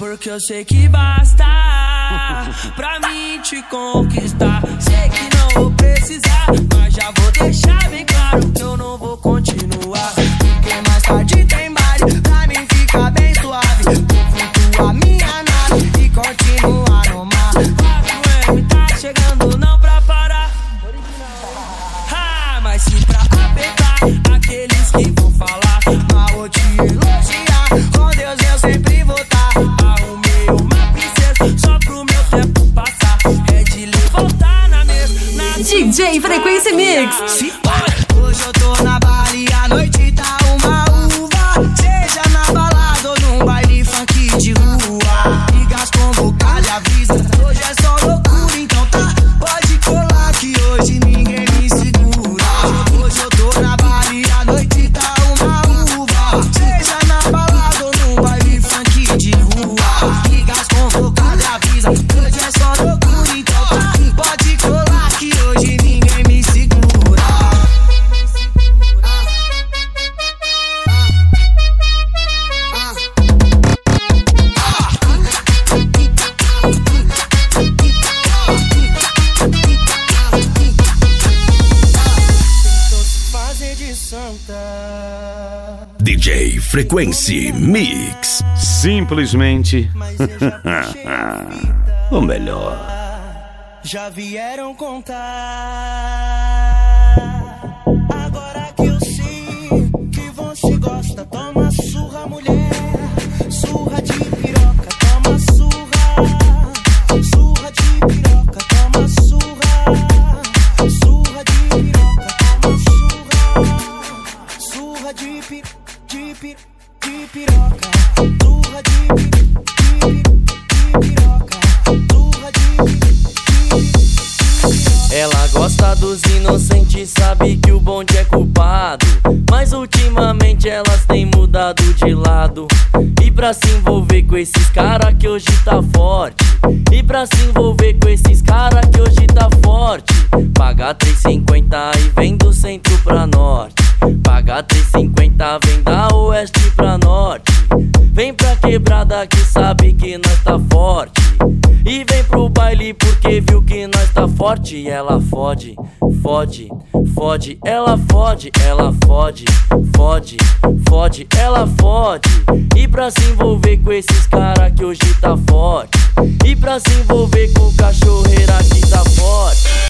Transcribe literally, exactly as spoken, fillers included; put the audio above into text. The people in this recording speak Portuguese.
porque eu sei que basta pra mim te conquistar. Sei que não vou precisar, mas já vou deixar bem claro que eu não vou continuar. Porque mais tarde tem baile, pra mim fica bem suave. Vou flutuar minha nave e continuar no mar. quatro M tá chegando, não pra parar. Ah, mas se pra apertar, aqueles que vão falar mal ou te elogiar, com Deus eu sempre vou tá. Arrumei uma princesa só pro meu tempo passar. É de lhe voltar na mesa. D J Frequência Mix. Se pode. Hoje eu tô na Bali, a noite tá uma uva. Seja na balada ou num baile funk de rua. Ligas convocadas, avisa. Hoje é só loucura, então tá. Pode colar que hoje ninguém me segura. Hoje eu tô na Bali, a noite tá uma uva. Seja na balada ou num baile funk de rua. Ligas convocadas, avisa. Hoje é só loucura, então tá. Pode colar que hoje ninguém me segura. D J Frequência Mix. Simplesmente o melhor. Já vieram contar. Agora que eu sei que você gosta, toma surra, mulher. Surra de piroca, toma surra. Surra de piroca, toma surra. Surra de piroca, toma surra. Surra de pi, de pi, de piroca. Surra de pi, de pi, de piroca. Surra de pi. Ela gosta dos inocentes, sabe que o bonde é culpado. Mas ultimamente elas têm mudado de lado. E pra se envolver com esses cara que hoje tá forte. E pra se envolver com esses cara que hoje tá forte. Paga três e cinquenta e vem do centro pra norte. Paga três e cinquenta, vem da oeste pra norte. Vem pra quebrada que sabe que nós tá forte. E vem pro baile porque viu que nós tá forte. E ela fode, fode, fode. Ela fode, ela fode, fode, fode. Ela fode. E pra se envolver com esses cara que hoje tá forte. E pra se envolver com cachorreira que tá forte.